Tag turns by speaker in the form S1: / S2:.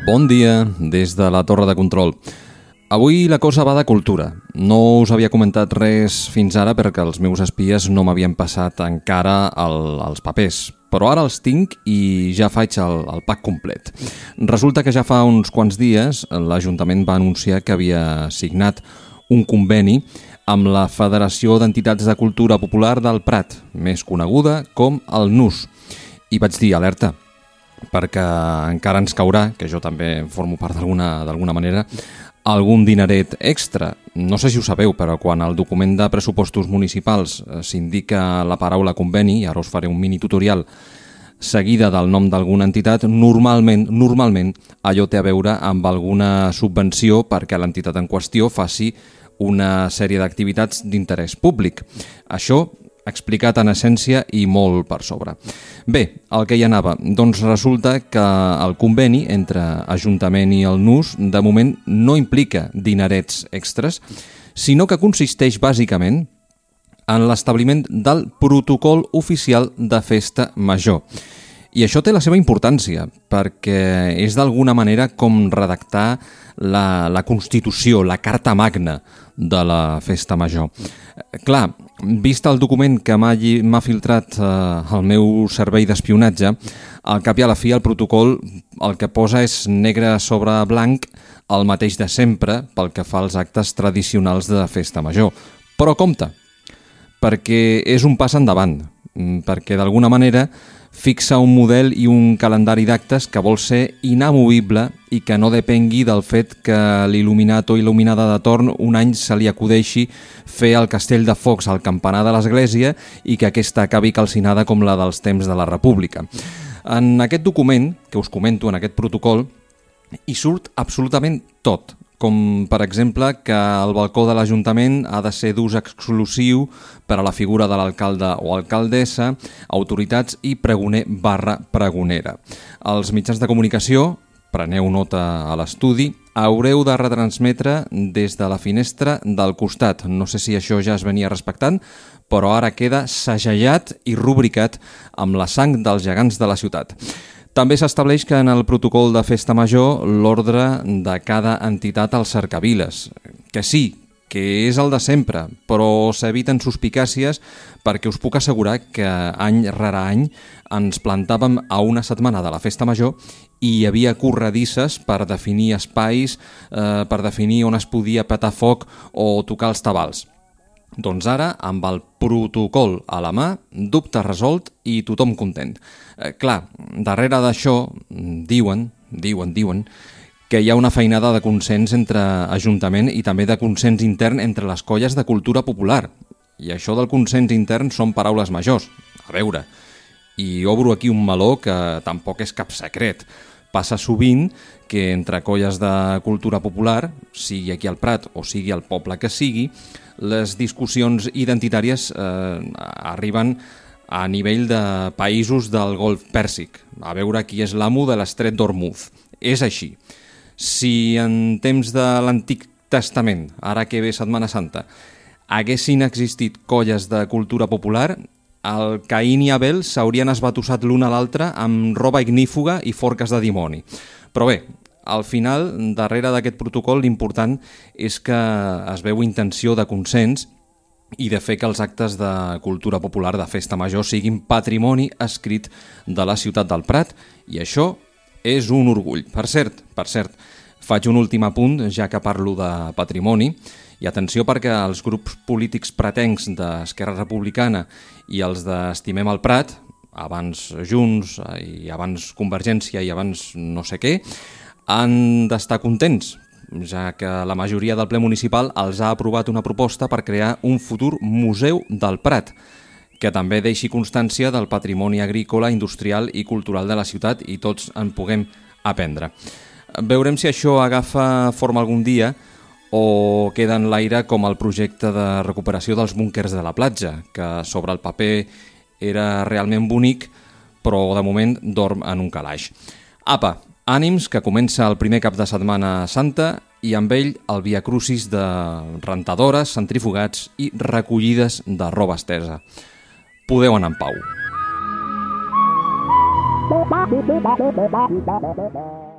S1: Bon dia des de la Torre de Control. Avui la cosa va de cultura. No us havia comentat res fins ara perquè els meus espies no m'havien passat encara els papers, però ara els tinc i ja faig el pack complet. Resulta que ja fa uns quants dies l'Ajuntament va anunciar que havia signat un conveni amb la Federació d'Entitats de Cultura Popular del Prat, més coneguda com el NUS. I vaig dir alerta, perquè encara ens caurà, que jo també formo part d'alguna manera, algun dineret extra. No sé si ho sabeu, però quan al document de pressupostos municipals s'indica la paraula conveni, i ara us faré un mini tutorial, seguida del nom d'alguna entitat, normalment allò té a veure amb alguna subvenció perquè l'entitat en qüestió faci una sèrie d'activitats d'interès públic. Això explicat en essència i molt per sobre. Bé, el que hi anava, doncs resulta que el conveni entre Ajuntament i el NUS de moment no implica dinerets extras, sinó que consisteix bàsicament en l'establiment del protocol oficial de festa major. I això té la seva importància, perquè és d'alguna manera com redactar la Constitució, la Carta Magna de la festa major. Clar, vist el document que m'ha filtrat el meu servei d'espionatge, al cap i a la fi el protocol el que posa és negre sobre blanc el mateix de sempre pel que fa als actes tradicionals de festa major. Però compte, perquè és un pas endavant, perquè d'alguna manera fixa un model i un calendari d'actes que vol ser inamovible i que no depengui del fet que l'il·luminat o il·luminada de torn un any se li acudeixi fer el castell de focs al campanar de l'església i que aquesta acabi calcinada com la dels temps de la República. En aquest document, que us comento, en aquest protocol, hi surt absolutament tot, com per exemple que el balcó de l'Ajuntament ha de ser d'ús exclusiu per a la figura de l'alcalde o alcaldessa, autoritats i pregoner/pregonera. Els mitjans de comunicació, preneu nota a l'estudi, haureu de retransmetre des de la finestra del costat. No sé si això ja es venia respectant, però ara queda segellat i rubricat amb la sang dels gegants de la ciutat. També s'estableix que en el protocol de festa major l'ordre de cada entitat als cercaviles, que sí, que és el de sempre, però s'eviten suspicàcies perquè us puc assegurar que any rere any ens plantàvem a una setmana de la festa major i hi havia corredisses per definir espais, per definir on es podia petar foc o tocar els tabals. Doncs ara, amb el protocol a la mà, dubte resolt i tothom content. Clar, darrere d'això diuen que hi ha una feinada de consens entre Ajuntament i també de consens intern entre les colles de cultura popular. I això del consens intern són paraules majors. A veure, i obro aquí un meló que tampoc és cap secret. Passa sovint que entre colles de cultura popular, sigui aquí al Prat o sigui al poble que sigui, les discussions identitàries arriben a nivell de països del Golf Pèrsic, a veure qui és l'amo de l'estret d'Ormuz. És així. Si en temps de l'Antic Testament, ara que ve Setmana Santa, haguessin existit colles de cultura popular, el Caín i Abel s'haurien esbatussat l'un a l'altre amb roba ignífuga i forques de dimoni. Però bé, al final, darrere d'aquest protocol, l'important és que es veu intenció de consens i de fer que els actes de cultura popular de festa major siguin patrimoni escrit de la ciutat del Prat, i això és un orgull. Per cert, faig un últim apunt, ja que parlo de patrimoni, i atenció perquè els grups polítics pratencs d'Esquerra Republicana i els d'Estimem el Prat, abans Junts i abans Convergència i abans no sé què, han d'estar contents, ja que la majoria del ple municipal els ha aprovat una proposta per crear un futur museu del Prat, que també deixi constància del patrimoni agrícola, industrial i cultural de la ciutat i tots en puguem aprendre. Veurem si això agafa forma algun dia o queda en l'aire com el projecte de recuperació dels búnquers de la platja, que sobre el paper era realment bonic, però de moment dorm en un calaix. Apa, ànims, que comença el primer cap de Setmana Santa i amb ell el viacrucis de rentadores, centrifugats i recollides de roba estesa. Podeu anar en pau.